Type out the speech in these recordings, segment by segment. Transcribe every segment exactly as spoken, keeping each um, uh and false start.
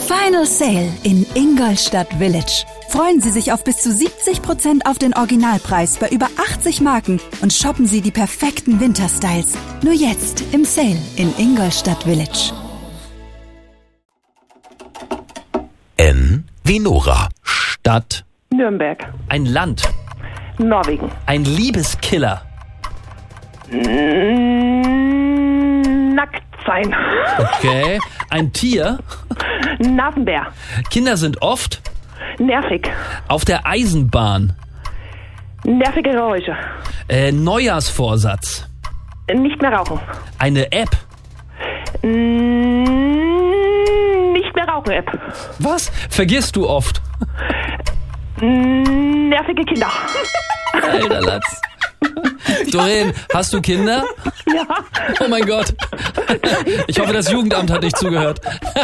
Final Sale in Ingolstadt Village. Freuen Sie sich auf bis zu siebzig Prozent auf den Originalpreis bei über achtzig Marken und shoppen Sie die perfekten Winterstyles. Nur jetzt im Sale in Ingolstadt Village. N wie Nora. Stadt. Nürnberg. Ein Land. Norwegen. Ein Liebeskiller. Mm, nackt sein. Okay. Ein Tier. Nasenbär. Kinder sind oft Nervig. auf der Eisenbahn. Nervige Geräusche. Äh, Neujahrsvorsatz. Nicht mehr rauchen. Eine App. Mm, nicht mehr rauchen, App. Was? Vergisst du oft? Mm, nervige Kinder. Alter Latz. Doreen, hast du Kinder? Ja. Oh mein Gott. Ich hoffe, das Jugendamt hat nicht zugehört.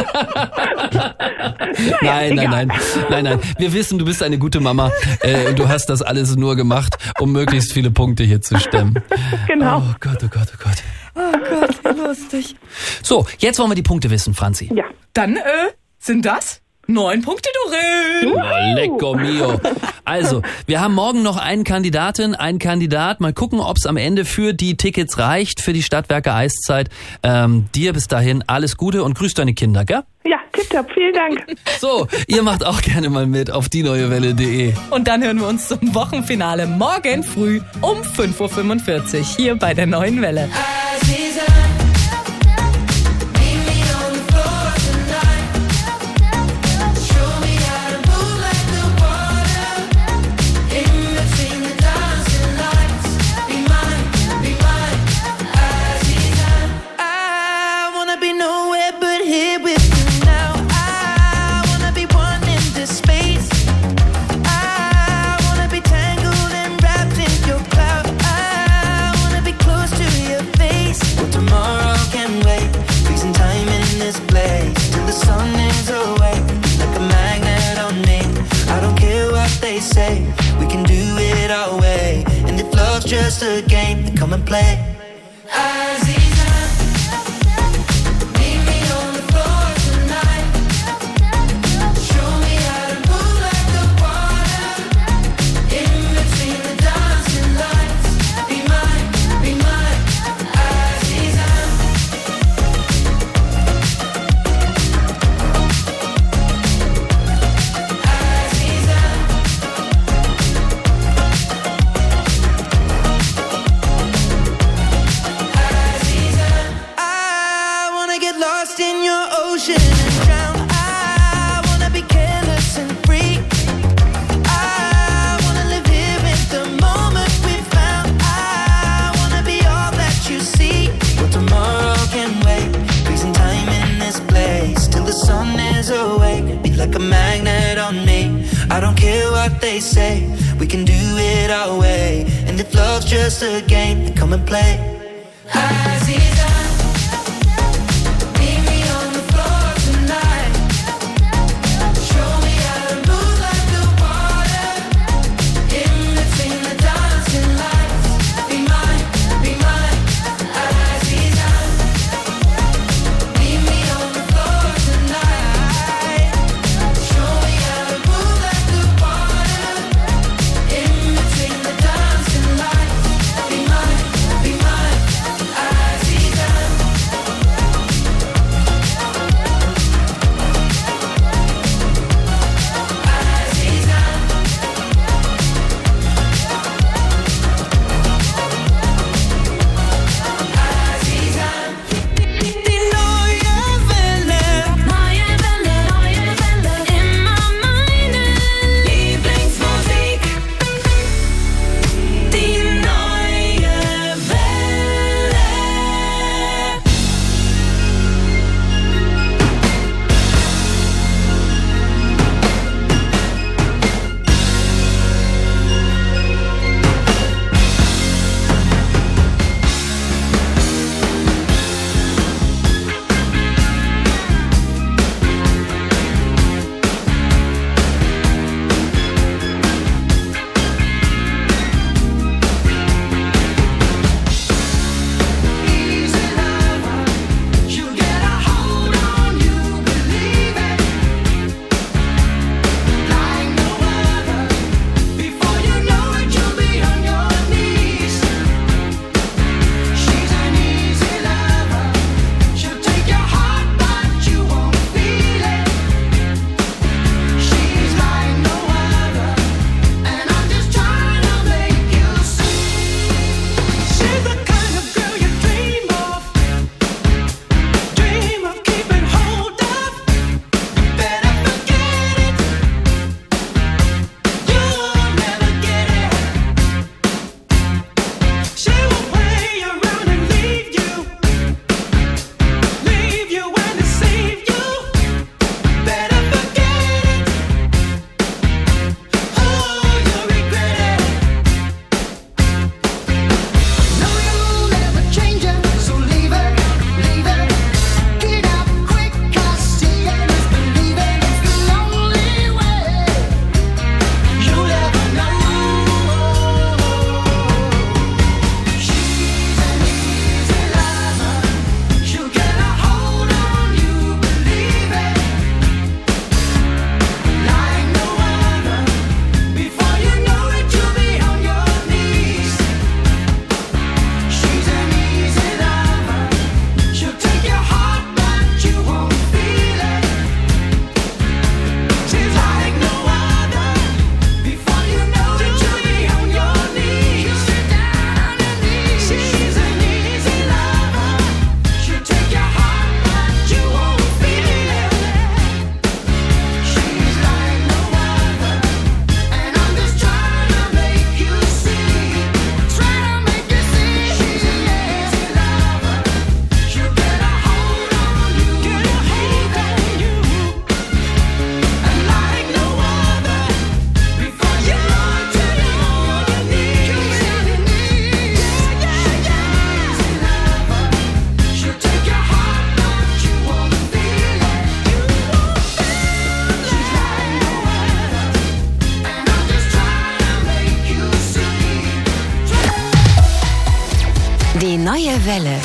Nein, nein, nein, nein, nein. Wir wissen, du bist eine gute Mama äh, und du hast das alles nur gemacht, um möglichst viele Punkte hier zu stemmen. Genau. Oh Gott, oh Gott, oh Gott. Oh Gott, wie lustig. So, jetzt wollen wir die Punkte wissen, Franzi. Ja. Dann, äh, sind das neun Punkte, Doreen. Oh, lecco mio. Also, wir haben morgen noch einen Kandidatin, einen Kandidat. Mal gucken, ob es am Ende für die Tickets reicht, für die Stadtwerke Eiszeit. Ähm, dir bis dahin alles Gute und grüß deine Kinder, gell? Ja, tipptopp. Vielen Dank. So, ihr macht auch gerne mal mit auf die neue Welle punkt de. Und dann hören wir uns zum Wochenfinale morgen früh um fünf Uhr fünfundvierzig hier bei der Neuen Welle. We can do it our way, and if love's just a game, then come and play. Like a magnet on me, I don't care what they say, we can do it our way, and if love's just a game, then come and play. Be mine, be mine, Aziza. Welle.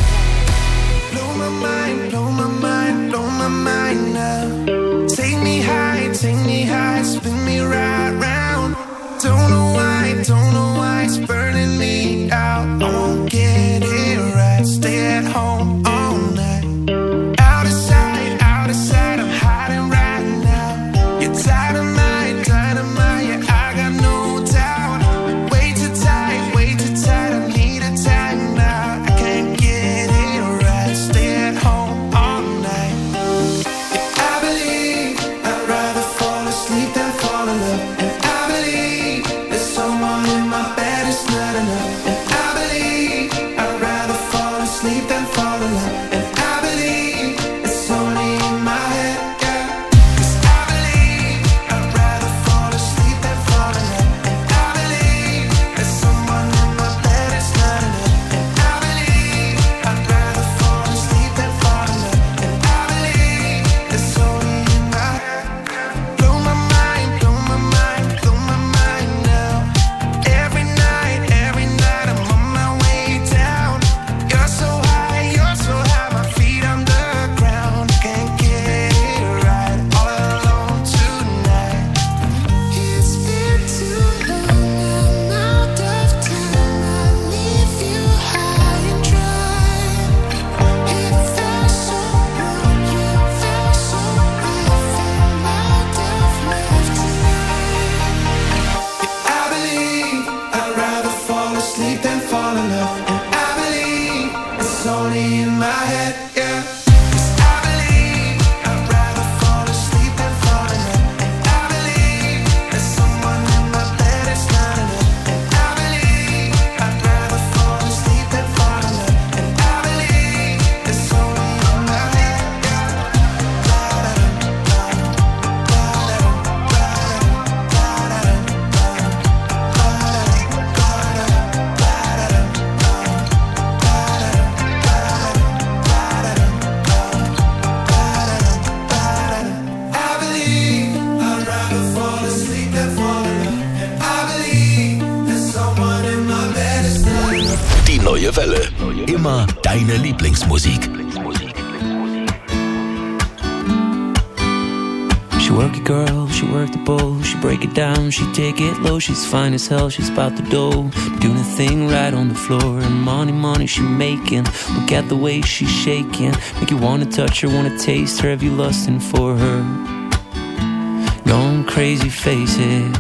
Blow my mind, blow my mind, blow my mind now. Take me high, take me high, spin me right round. Don't know why, don't know why it's burning me out. I won't get it right, stay at home all night. Out of sight, out of sight, I'm hiding right now. You're dynamite, dynamite, yeah, I got no doubt. Way too tight, way too tight, I need a time now. I can't get it right, stay at home all night. Yeah, I believe I'd rather fall asleep than fall in love. And I believe there's someone in my bed, it's not enough. And I believe I'd rather fall asleep than fall in love. And I believe it's only in my head, yeah. 'Cause I believe I'd rather fall asleep than fall in love. And I believe there's someone in my bed, it's not enough. And I believe I'd rather fall asleep than fall in love. And I believe it's only in my head. Blow my mind, blow my mind, blow my mind now. Every night, every night I'm on my way down. You're so high, you're so high, my feet on the ground. Can't get it right, all alone tonight. It's been too long, I'm out of time. I leave you high and dry. It felt so wrong, you felt so right. Fell out of love tonight. I believe I'd rather fall asleep than fall in love. And I believe it's only in my head, yeah. 'Cause I believe I'd rather fall asleep than fall in love. And I believe there's someone in my bed, it's not enough. And I believe I'd rather fall asleep than fall in love. And I believe it's only in my head, yeah. I believe I'd rather fall asleep than fall in love. And I believe there's someone in my bed, it's not enough. Die neue Welle. Immer deine Lieblingsmusik. She work it, girl, she work the bowl. She break it down, she take it low. She's fine as hell, she's about the dough. Doing a thing right on the floor. And money, money she making. Look at the way she's shaking. Make you wanna touch her, wanna taste her. Have you lusting for her? Going crazy, face it.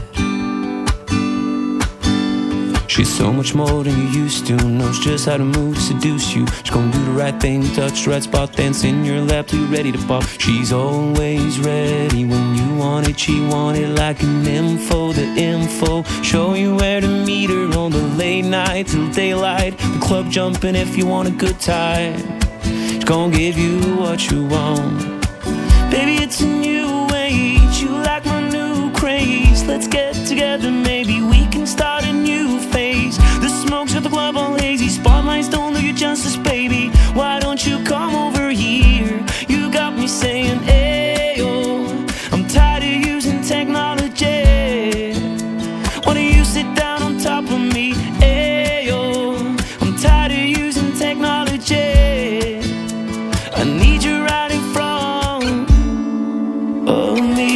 She's so much more than you used to. Knows just how to move to seduce you. She's gonna do the right thing, touch the right spot, dance in your lap till you're ready to pop. She's always ready when you want it. She want it like an info, the info. Show you where to meet her on the late night till daylight. The club jumping if you want a good time. She's gonna give you what you want. Baby, it's a new age. You like my new craze. Let's get together, maybe we can start a new phase. The smoke's at the club all hazy. Spotlights don't do you justice, baby. Why don't you come over here? You got me saying, ayo. I'm tired of using technology. Why don't you sit down on top of me? Ayo. I'm tired of using technology. I need you right in front of me.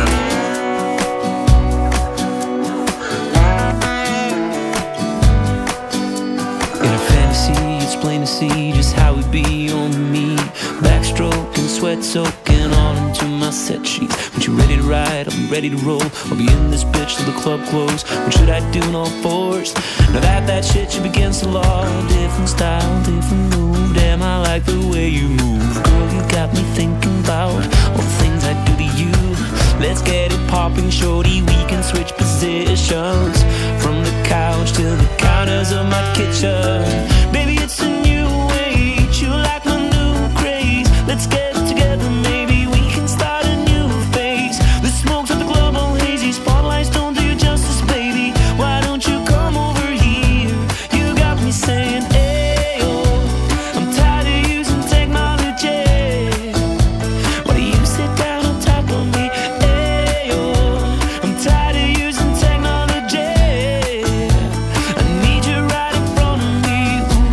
Plain to see just how we be on me. Backstroking, sweat soaking all into my set sheets. When you're ready to ride, I'll be ready to roll. I'll be in this bitch till the club close. What should I do in all fours? Now that that shit should be against the law. Different style, different move. Damn, I like the way you move. Girl, you got me thinking about all the things I do to you. Let's get it popping, shorty. We can switch positions from the couch to the counters of my kitchen. Baby, it's a new age. You like my new craze. Let's get together, maybe we can start a new phase. The smoke's at the club all hazy. Spotlights don't do you justice, baby. Why don't you come over here? You got me saying, ayo. I'm tired of using technology. Why do you sit down on top of me? Ayo. I'm tired of using technology. I need you right in front of me. Ooh.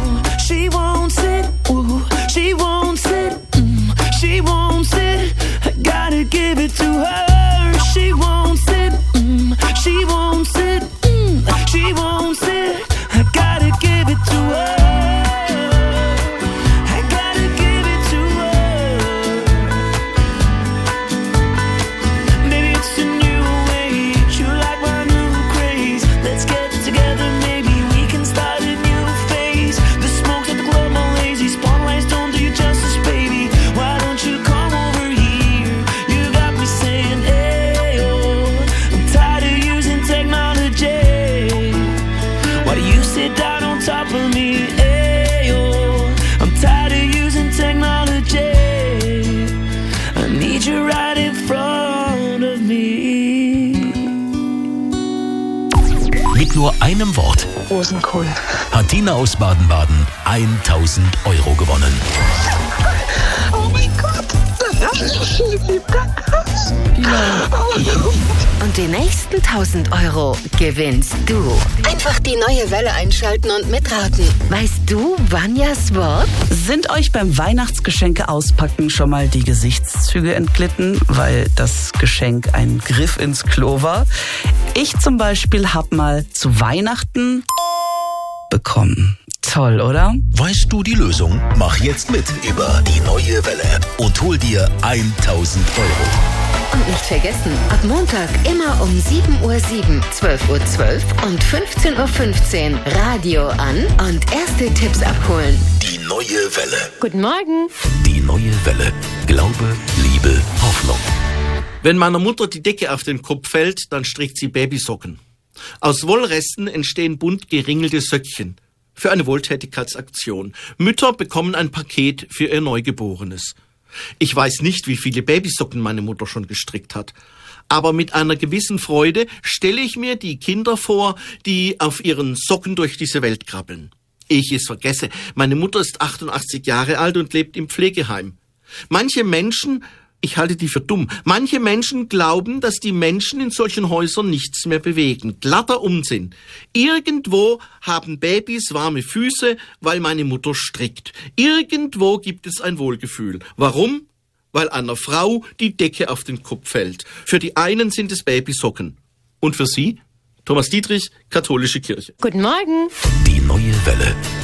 need you right in front of me. Mit nur einem Wort Rosenkohl. hat Tina aus Baden-Baden tausend Euro gewonnen. Oh mein Gott, das ist so schön, lieb, danke. Und die nächsten tausend Euro gewinnst du. Einfach die neue Welle einschalten und mitraten. Weißt du Vanjas Wort? Sind euch beim Weihnachtsgeschenke auspacken schon mal die Gesichtszüge entglitten, weil das Geschenk ein Griff ins Klo war? Ich zum Beispiel hab mal zu Weihnachten bekommen. Toll, oder? Weißt du die Lösung? Mach jetzt mit über die neue Welle und hol dir tausend Euro. Und nicht vergessen, ab Montag immer um sieben Uhr sieben, zwölf Uhr zwölf und fünfzehn Uhr fünfzehn Radio an und erste Tipps abholen. Die neue Welle. Guten Morgen. Die neue Welle. Glaube, Liebe, Hoffnung. Wenn meiner Mutter die Decke auf den Kopf fällt, dann strickt sie Babysocken. Aus Wollresten entstehen bunt geringelte Söckchen. Für eine Wohltätigkeitsaktion. Mütter bekommen ein Paket für ihr Neugeborenes. Ich weiß nicht, wie viele Babysocken meine Mutter schon gestrickt hat. Aber mit einer gewissen Freude stelle ich mir die Kinder vor, die auf ihren Socken durch diese Welt krabbeln. Ich es vergesse, meine Mutter ist achtundachtzig Jahre alt und lebt im Pflegeheim. Manche Menschen, ich halte die für dumm, manche Menschen glauben, dass die Menschen in solchen Häusern nichts mehr bewegen. Glatter Unsinn. Irgendwo haben Babys warme Füße, weil meine Mutter strickt. Irgendwo gibt es ein Wohlgefühl. Warum? Weil einer Frau die Decke auf den Kopf fällt. Für die einen sind es Babysocken. Und für sie? Thomas Dietrich, Katholische Kirche. Guten Morgen. Die neue Welle.